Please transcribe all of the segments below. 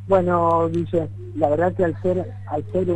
Bueno, Guille, la verdad que al ser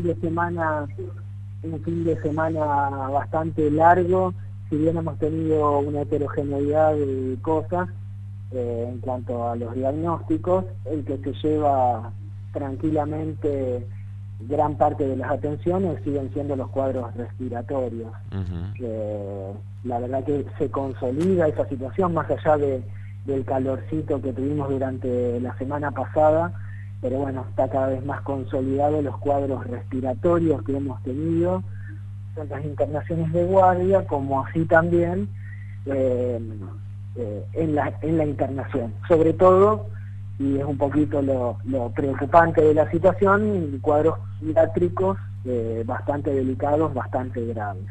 un fin de semana bastante largo, si bien hemos tenido una heterogeneidad de cosas en cuanto a los diagnósticos, el que se lleva tranquilamente gran parte de las atenciones siguen siendo los cuadros respiratorios. La verdad que se consolida esa situación más allá del calorcito que tuvimos durante la semana pasada, pero bueno, está cada vez más consolidado los cuadros respiratorios que hemos tenido, tantas internaciones de guardia como así también en la internación. Sobre todo, y es un poquito lo preocupante de la situación, cuadros pediátricos bastante delicados, bastante graves.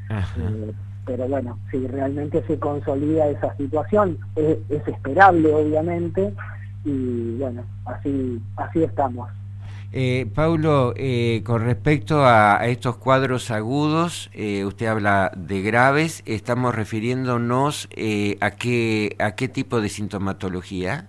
Pero bueno, si realmente se consolida esa situación, es esperable obviamente, y bueno, así estamos. Paulo, con respecto a estos cuadros agudos, usted habla de graves, estamos refiriéndonos a qué tipo de sintomatología.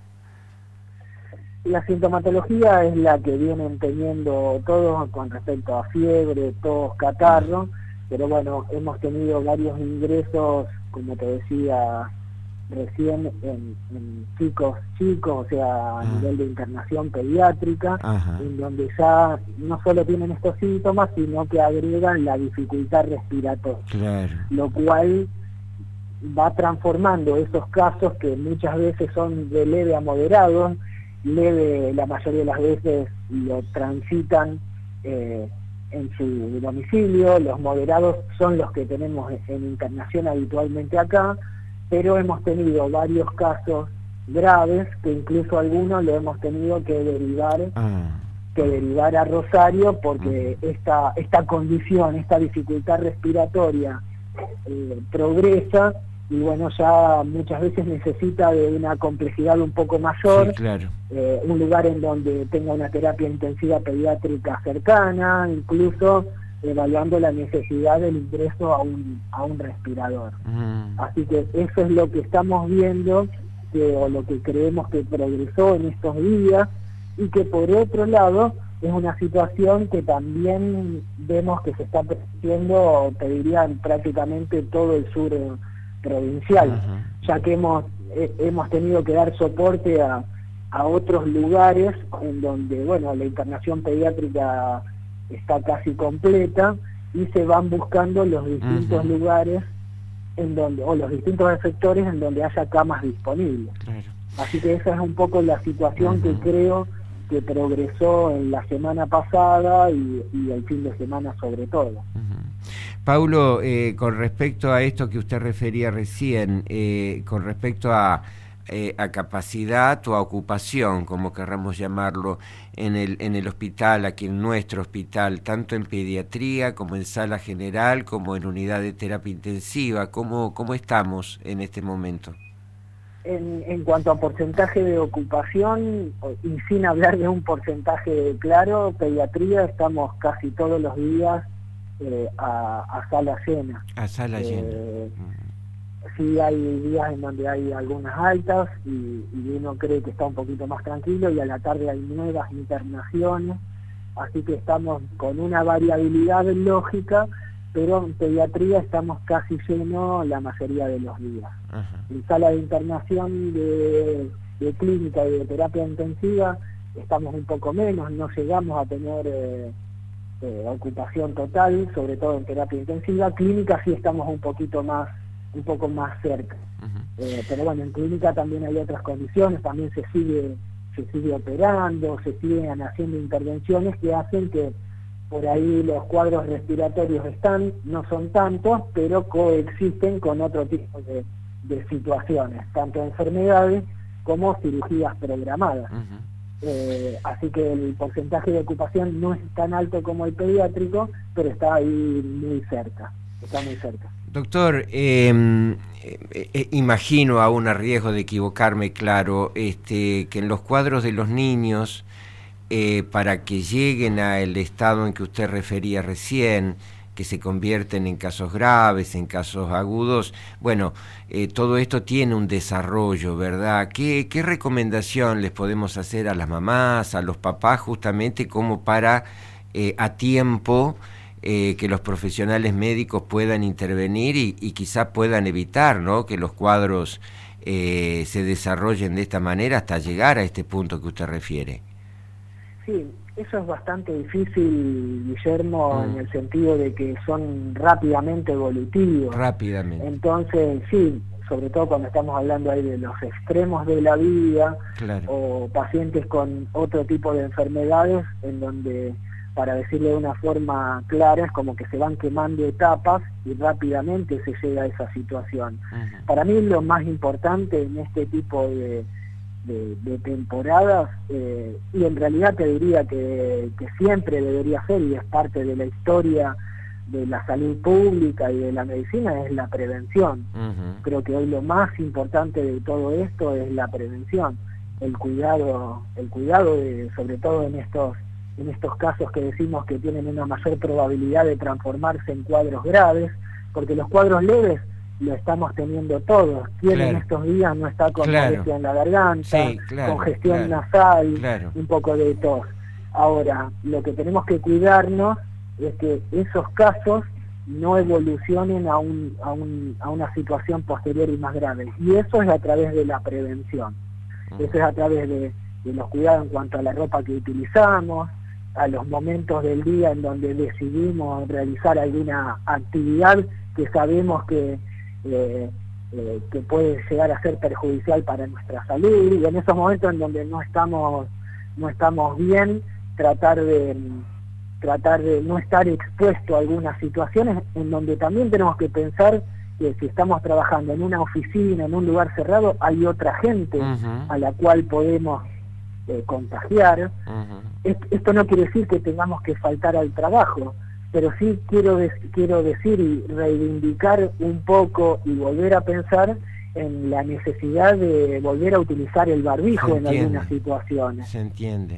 La sintomatología es la que vienen teniendo todos con respecto a fiebre, tos, catarro, pero bueno, hemos tenido varios ingresos, como te decía recién, en chicos, o sea, a nivel de internación pediátrica, en donde ya no solo tienen estos síntomas, sino que agregan la dificultad respiratoria, lo cual va transformando esos casos que muchas veces son de leve a moderado. Leve la mayoría de las veces lo transitan en su domicilio, los moderados son los que tenemos en internación habitualmente acá, pero hemos tenido varios casos graves que incluso algunos lo hemos tenido que derivar a Rosario porque esta condición, esta dificultad respiratoria progresa y bueno, ya muchas veces necesita de una complejidad un poco mayor, un lugar en donde tenga una terapia intensiva pediátrica cercana, incluso evaluando la necesidad del ingreso a un respirador. Así que eso es lo que estamos viendo, o lo que creemos que progresó en estos días, y que por otro lado es una situación que también vemos que se está produciendo, te diría, en prácticamente todo el sur provincial, ya que hemos tenido que dar soporte a otros lugares en donde, bueno, la internación pediátrica está casi completa y se van buscando los distintos lugares en donde, o los distintos efectores en donde haya camas disponibles. Así que esa es un poco la situación que creo que progresó en la semana pasada y el fin de semana sobre todo. Paulo, con respecto a esto que usted refería recién, con respecto a capacidad o a ocupación, como querramos llamarlo, en el hospital, aquí en nuestro hospital, tanto en pediatría como en sala general, como en unidad de terapia intensiva, ¿cómo estamos en este momento? En cuanto a porcentaje de ocupación, y sin hablar de un porcentaje claro, pediatría estamos casi todos los días a sala llena. A sala llena. Sí hay días en donde hay algunas altas y uno cree que está un poquito más tranquilo, y a la tarde hay nuevas internaciones, así que estamos con una variabilidad lógica, pero en pediatría estamos casi llenos la mayoría de los días. En sala de internación de clínica y de terapia intensiva estamos un poco menos, no llegamos a tener ocupación total, sobre todo en terapia intensiva. Clínica sí estamos un poco más cerca. Pero bueno, en clínica también hay otras condiciones, también se sigue operando, se siguen haciendo intervenciones que hacen que por ahí los cuadros respiratorios no son tantos, pero coexisten con otro tipo de situaciones, tanto enfermedades como cirugías programadas. Así que el porcentaje de ocupación no es tan alto como el pediátrico, pero está ahí muy cerca, está muy cerca. Doctor, imagino, aún a riesgo de equivocarme, claro, que en los cuadros de los niños, para que lleguen al estado en que usted refería recién, que se convierten en casos graves, en casos agudos. Bueno, todo esto tiene un desarrollo, ¿verdad? ¿Qué recomendación les podemos hacer a las mamás, a los papás, justamente como para a tiempo que los profesionales médicos puedan intervenir y quizá puedan evitar, ¿no?, que los cuadros se desarrollen de esta manera hasta llegar a este punto que usted refiere? Sí, eso es bastante difícil, Guillermo, en el sentido de que son rápidamente evolutivos. Rápidamente. Entonces, sí, sobre todo cuando estamos hablando ahí de los extremos de la vida, claro, o pacientes con otro tipo de enfermedades, en donde, para decirlo de una forma clara, es como que se van quemando etapas y rápidamente se llega a esa situación. Para mí lo más importante en este tipo de temporadas, y en realidad te diría que siempre debería ser, y es parte de la historia de la salud pública y de la medicina, es la prevención. Creo que hoy lo más importante de todo esto es la prevención, el cuidado de, sobre todo en estos casos que decimos que tienen una mayor probabilidad de transformarse en cuadros graves, porque los cuadros leves lo estamos teniendo todos. ¿Quién en estos días no está con molestia en la garganta, congestión nasal, un poco de tos? Ahora, lo que tenemos que cuidarnos es que esos casos no evolucionen a una situación posterior y más grave. Y eso es a través de la prevención. Eso es a través de los cuidados en cuanto a la ropa que utilizamos, a los momentos del día en donde decidimos realizar alguna actividad que sabemos que puede llegar a ser perjudicial para nuestra salud, y en esos momentos en donde no estamos bien, tratar de no estar expuesto a algunas situaciones en donde también tenemos que pensar que si estamos trabajando en una oficina, en un lugar cerrado, hay otra gente a la cual podemos contagiar. Esto no quiere decir que tengamos que faltar al trabajo, pero sí quiero decir y reivindicar un poco y volver a pensar en la necesidad de volver a utilizar el barbijo en algunas situaciones. Se entiende.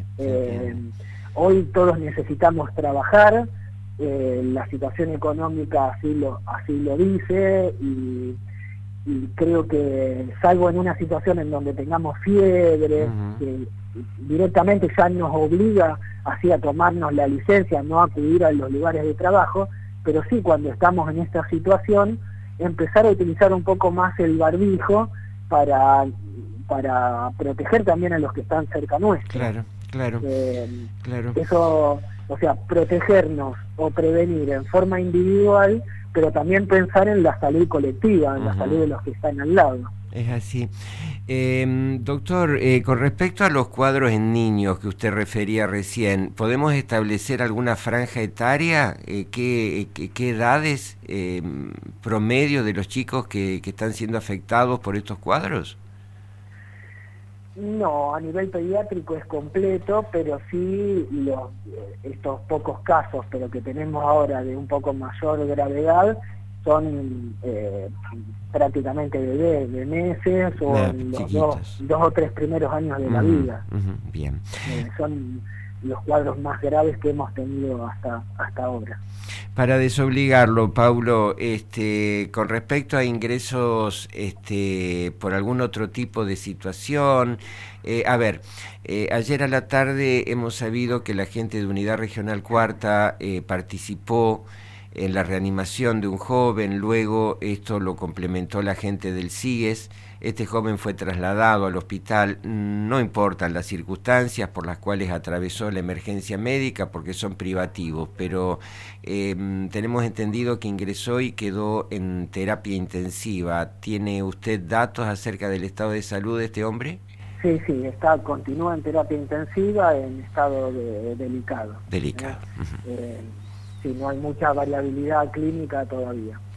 Hoy todos necesitamos trabajar, la situación económica así lo dice, y creo que salvo en una situación en donde tengamos fiebre, que directamente ya nos obliga así a tomarnos la licencia, no acudir a los lugares de trabajo, pero sí cuando estamos en esta situación, empezar a utilizar un poco más el barbijo para proteger también a los que están cerca nuestro. Claro. Eso, o sea, protegernos o prevenir en forma individual, pero también pensar en la salud colectiva, en la salud de los que están al lado. Es así. Doctor, con respecto a los cuadros en niños que usted refería recién, ¿podemos establecer alguna franja etaria? ¿Qué edades promedio de los chicos que están siendo afectados por estos cuadros? No, a nivel pediátrico es completo, pero sí estos pocos casos, pero que tenemos ahora de un poco mayor gravedad, son prácticamente bebés de meses o en los dos o tres primeros años de la vida. Bien. Son los cuadros más graves que hemos tenido hasta ahora. Para desobligarlo, Paulo, con respecto a ingresos por algún otro tipo de situación, ayer a la tarde hemos sabido que la gente de Unidad Regional Cuarta participó en la reanimación de un joven, luego esto lo complementó la gente del CIES. Este joven fue trasladado al hospital, no importan las circunstancias por las cuales atravesó la emergencia médica porque son privativos, pero tenemos entendido que ingresó y quedó en terapia intensiva. ¿Tiene usted datos acerca del estado de salud de este hombre? Sí, continúa en terapia intensiva en estado delicado. Delicado. Sí, no hay mucha variabilidad clínica todavía.